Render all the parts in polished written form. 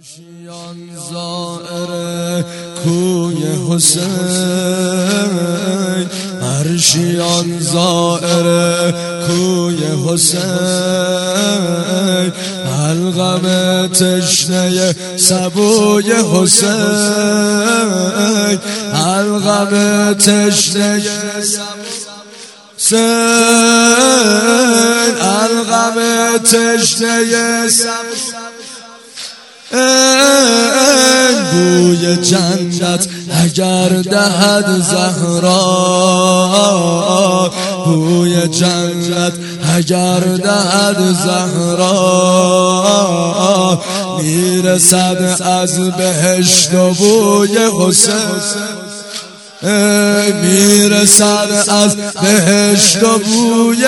عرشیان زائر کوی حسین، عرشیان زائر کوی حسین، الغم تشنه سبوی حسین، الغم تشنه سبوی، الغم تشنه سبوی، بوی جنت اگر دهد زهرا، بوی جنت اگر دهد زهرا، میرسد از بهشت و بوی حسین، میرسد از بهشت و بوی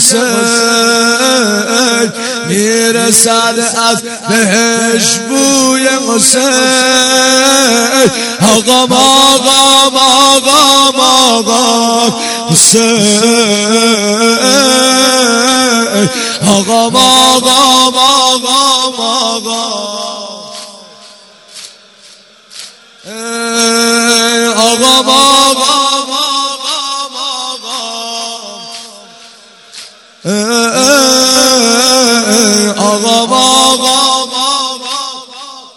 حسین، میرسد از بهشت بوی حسین. آقا ماقام آقام آقام حسین، آقا ماقام آقام آقام آقا ماقام آقام آقام آقا ماقام.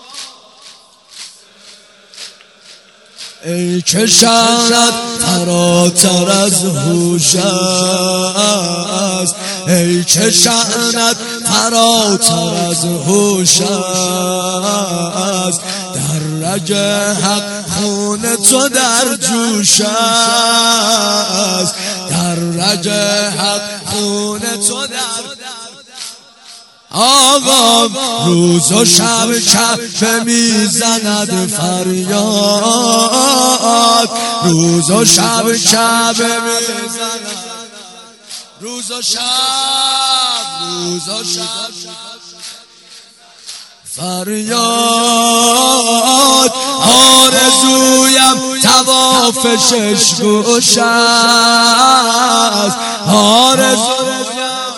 ای که شأنت فراتر از هوش است، ای که شأنت فراتر از هوش است، در رگ حق خون تو در جوش است، در رگ حق خون تو در آقا. روز و شب کعبه میزند فریاد، روز و شب کعبه میزند، روز و شب، روز و شب فریاد. آرزویم طواف شش گوش است، آرزویم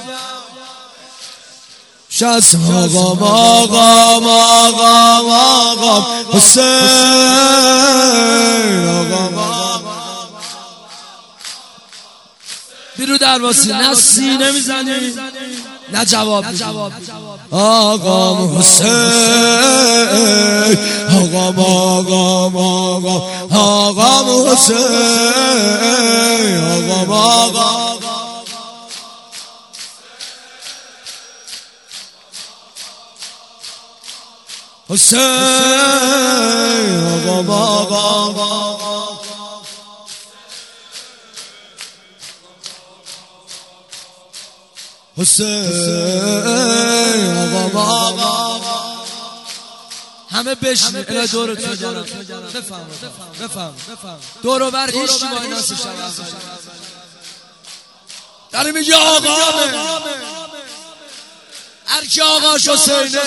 شست آقام آقام آقام آقام حسین، آقام بیرو درواسی نه سینه میزنی نه جواب آقام حسین، آقام آقام آقام آقام حسین، آقام آقام حسین، آقام آقام حسین، آقام آقام. همه بشنید الى دورتون جانم بفهم دورو بر هیچ کی با اینا شب داری میگه آقامه، هر کی آقاش حسینه،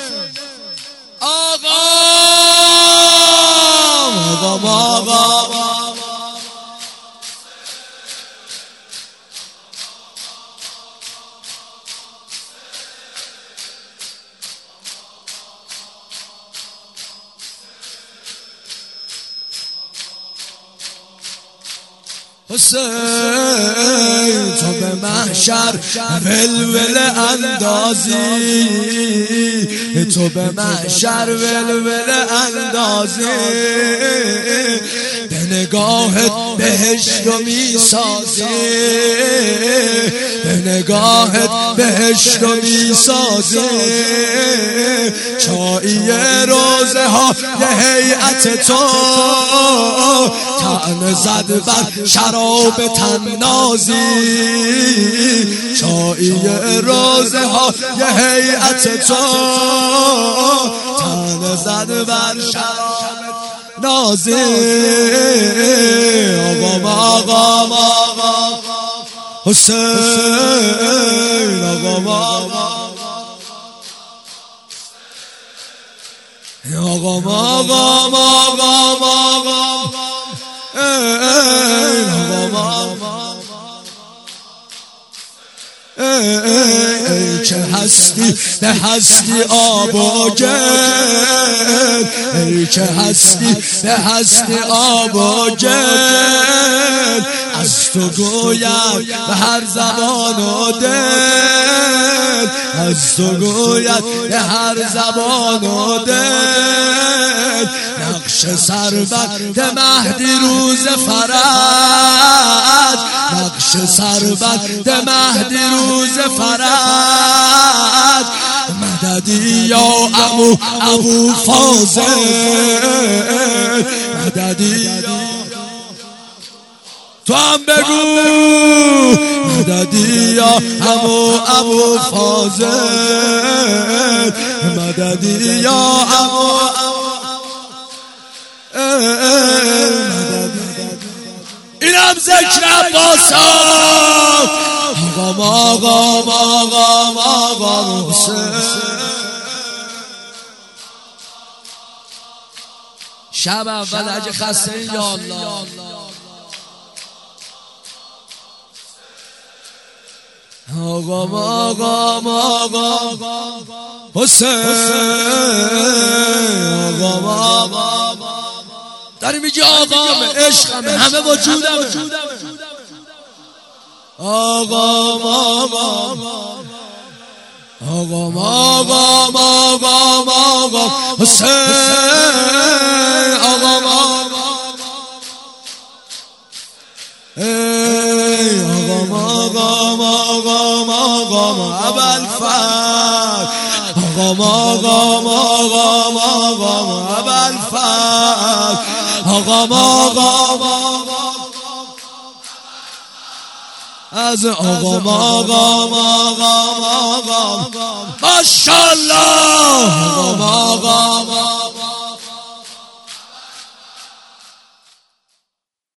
آقام آقام آقام حسین. تو به محشر ولول اندازی، تو به محشر ولول اندازی، به نگاهت بهشت رو میسازی، به نگاهت بهشت رو میسازی. چایی روزه ها یه هیئت تو، طعنه زد بر شراب تنازی. چایی روزه ها یه هیئت تو، طعنه زد بر شراب نازی. آقام آقام آقام حسین، آقام آقام آقام آقام آقام آقام ای که هستی به هستی آب و گل، ای که هستی به هستی آب و گل، از تو گوید به هر زبان و دل، از تو گوید به هر زبان و دل. نقش سربند مهدی روز فرج، نقش سربند مهدی روز فرج، مددی یا ابو فاضل، مددی تو هم بگو، مددی یا ابو فاضل، مددی یا اینم ذکر عباسان. آقا شب اول اگه خسته این یا الله آقا حسین، آقا داری میگی آقامه عشقمه همه وجودمه، آقا حسین، آقا ابوالفضل، از آقا ماشاءالله،